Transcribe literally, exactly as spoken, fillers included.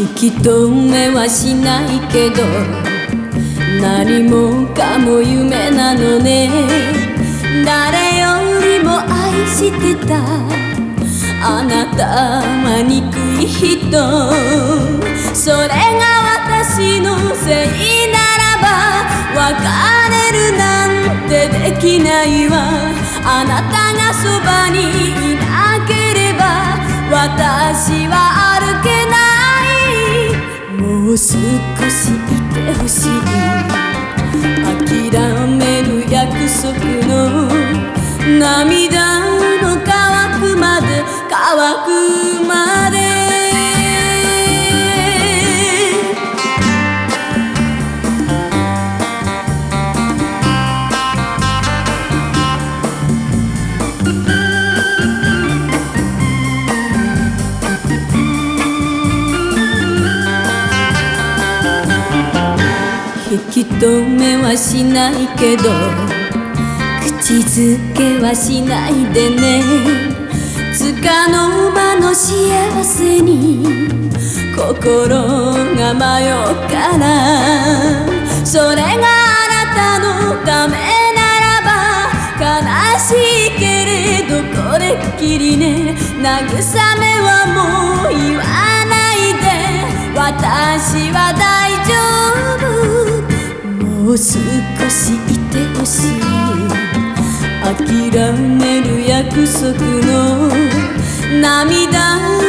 引き止めはしないけど何もかも夢なのね。誰よりも愛してたあなたは憎い人、それが私のせいならば別れるなんてできないわ。あなたがそばにいなければ私は歩けない。もう少しいてほしい。諦める約束の涙の乾くまで乾くまで。引き止めはしないけど口づけはしないでね。つかの間の幸せに心が迷うから、それがあなたのためならば悲しいけれどこれっきりね。慰めはもう言わないで、私は大丈夫。もう少しいてほしい。諦める約束の涙